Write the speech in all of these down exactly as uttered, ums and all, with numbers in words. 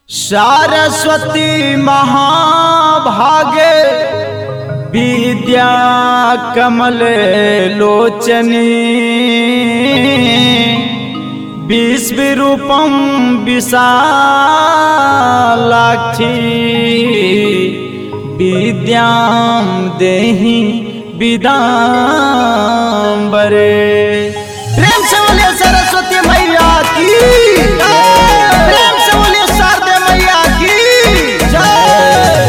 सरस्वती महाभागे विद्या कमले लोचनी विश्वरूपम विशालाक्षी विद्यां देहि विदाम्बरे। प्रेम से बोलिए सरस्वती मैया की प्रेम से बोलिए शारदे मैया की जय।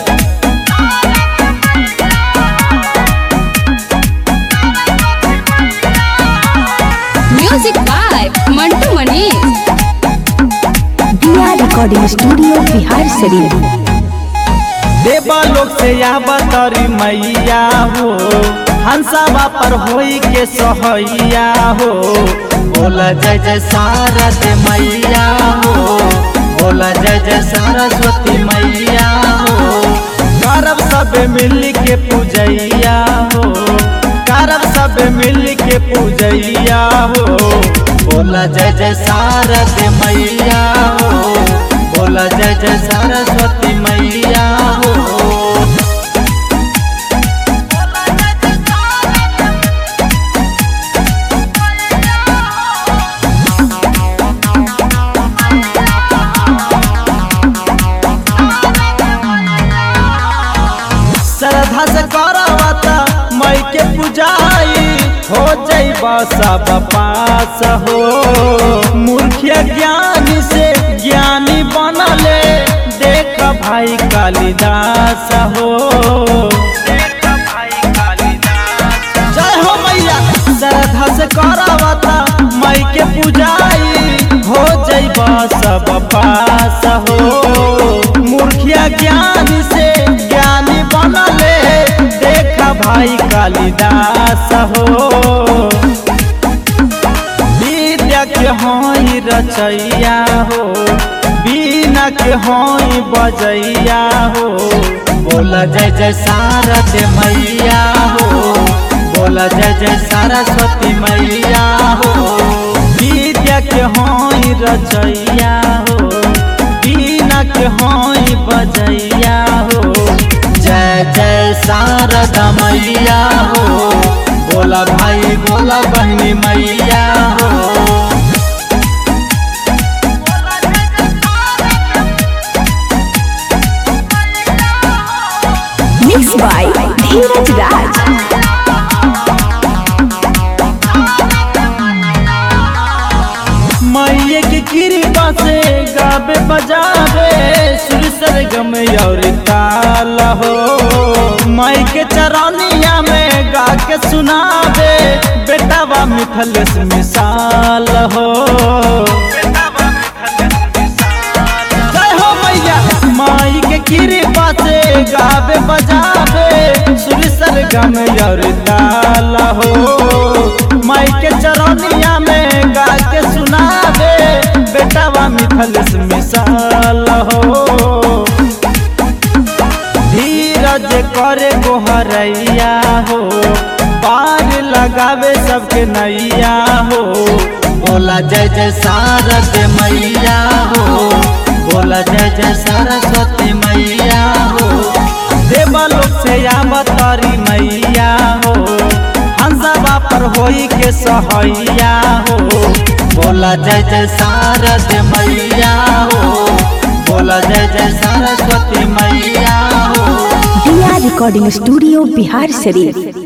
Music by Mantu Manish. Diya recording studio Bihar Sharif. देवलोक से अवतरी मैया हो हंसावा पर होई के सहैया हो। बोला जय जय शारदे मैया हो, बोला जय जय सरस्वती मैया हो। करब सब मिल के पूजैया हो, करब सब मिल के पूजैया हो। बोला जय जय शारदे मैया हो, बोला जय जय सरस्वती मैया हो। श्रद्धा से करवता मई के पूजाई हो जैबा सब पास हो। मूर्खिया ज्ञानी से ज्ञानी बनले देख भाई कालिदास हो। जय हो मैया श्रद्धा से करवता मई के पूजाई हो जैबा सब पास हो। मूर्खिया ज्ञानी से ज्ञानी बनले देखा भाई कालिदास हो। विद्या के होई रचैया हो, बीना के होई बजैया हो। बोला जय जय शारदे मैया हो, बोला जय जय सरस्वती मैया हो। विद्या के होई रचैया हो, बीना के होई बजैया हो। जय जय शारदा मैया हो, बोला भाई बोला बहनी मैया हो। Mix by Dheeraj Raj. मैये की कृपा से गावे बजावे सुर सरगम और ताल हो। मई के चरनिया में गा के सुनावे बेटावा मिथलेश मिसाल हो। जय हो मैया माई के कृपा से गावे बजावे सुर सरगम और ताल हो। माई के चरनिया में गा के सुनावे बेटावा मिथलेश मिसाल हो। धीरज करे गोहरैया हो, पार लगावे सबके नैया हो। बोला जय जय शारदे मैया हो, बोला जय जय सरस्वती मैया हो। देवलोक से अवतरी मैया हो हंसवा पर होई के सहैया हो। बोला जय जय शारदे मैया हो, बोला जय जय सरस्वती मैया हो। दिया रिकॉर्डिंग स्टूडियो बिहार शरीफ।